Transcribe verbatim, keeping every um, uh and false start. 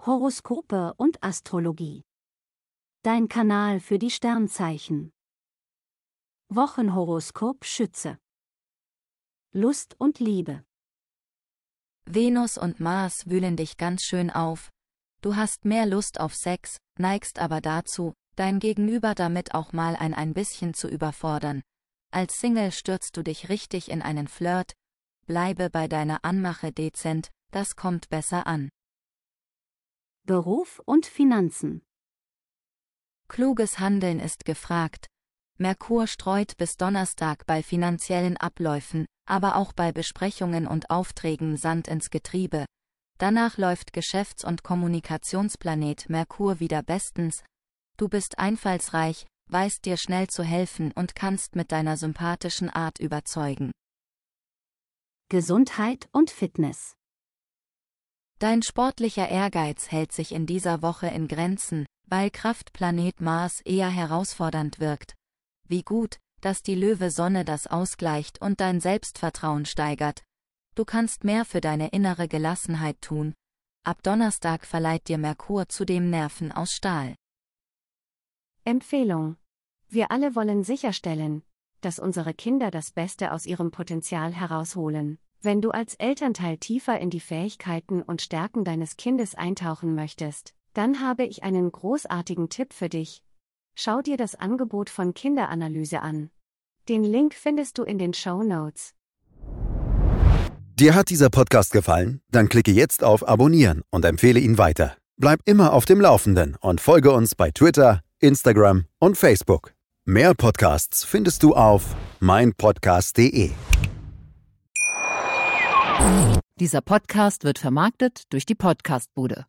Horoskope und Astrologie. Dein Kanal für die Sternzeichen. Wochenhoroskop Schütze. Lust und Liebe. Venus und Mars wühlen dich ganz schön auf. Du hast mehr Lust auf Sex, neigst aber dazu, dein Gegenüber damit auch mal ein ein bisschen zu überfordern. Als Single stürzt du dich richtig in einen Flirt. Bleibe bei deiner Anmache dezent, das kommt besser an. Beruf und Finanzen. Kluges Handeln ist gefragt. Merkur streut bis Donnerstag bei finanziellen Abläufen, aber auch bei Besprechungen und Aufträgen Sand ins Getriebe. Danach läuft Geschäfts- und Kommunikationsplanet Merkur wieder bestens. Du bist einfallsreich, weißt dir schnell zu helfen und kannst mit deiner sympathischen Art überzeugen. Gesundheit und Fitness. Dein sportlicher Ehrgeiz hält sich in dieser Woche in Grenzen, weil Kraftplanet Mars eher herausfordernd wirkt. Wie gut, dass die Löwe-Sonne das ausgleicht und dein Selbstvertrauen steigert. Du kannst mehr für deine innere Gelassenheit tun. Ab Donnerstag verleiht dir Merkur zudem Nerven aus Stahl. Empfehlung. Wir alle wollen sicherstellen, dass unsere Kinder das Beste aus ihrem Potenzial herausholen. Wenn du als Elternteil tiefer in die Fähigkeiten und Stärken deines Kindes eintauchen möchtest, dann habe ich einen großartigen Tipp für dich. Schau dir das Angebot von Kinderanalyse an. Den Link findest du in den Shownotes. Dir hat dieser Podcast gefallen? Dann klicke jetzt auf Abonnieren und empfehle ihn weiter. Bleib immer auf dem Laufenden und folge uns bei Twitter, Instagram und Facebook. Mehr Podcasts findest du auf meinpodcast punkt de. Dieser Podcast wird vermarktet durch die Podcastbude.